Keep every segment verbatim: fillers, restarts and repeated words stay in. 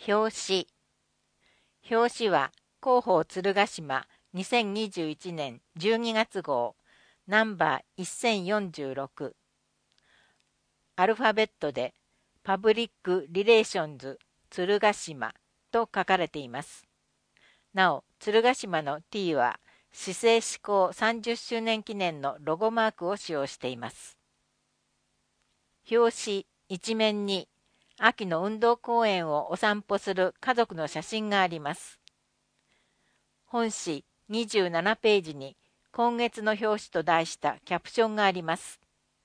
表紙。表紙は広報鶴ヶ島にせんにじゅういちねんじゅうにがつ号ナンバーせんよんじゅうろく。アルファベットでパブリックリレーションズ鶴ヶ島と書かれています。なお、鶴ヶ島の T は市政施行さんじゅっしゅうねん記念のロゴマークを使用しています。表紙一面に秋の運動公園をお散歩する家族の写真があります。本誌にじゅうななページに今月の表紙と題したキャプションがあります。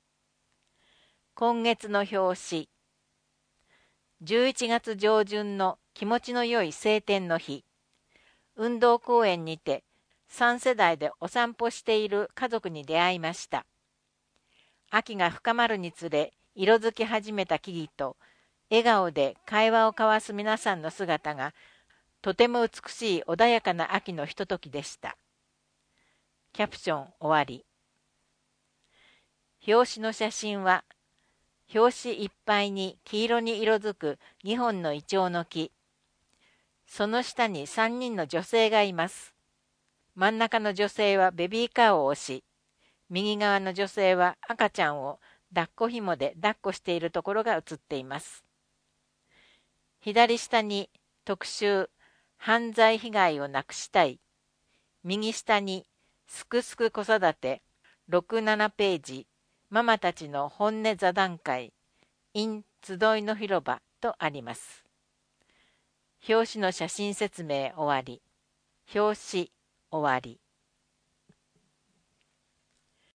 今月の表紙。じゅういちがつ上旬の気持ちの良い晴天の日。運動公園にてさん世代でお散歩している家族に出会いました。秋が深まるにつれ色づき始めた木々と笑顔で会話を交わす皆さんの姿がとても美しい穏やかな秋のひとときでした。キャプション終わり。表紙の写真は表紙いっぱいに黄色に色づくにほんのイチョウの木。その下にさんにんの女性がいます。真ん中の女性はベビーカーを押し、右側の女性は赤ちゃんを抱っこ紐で抱っこしているところが写っています。左下に特集犯罪被害をなくしたい。右下にすくすく子育てろく、ななページママたちの本音座談会 in 集いの広場とあります。表紙の写真説明終わり。表紙終わり。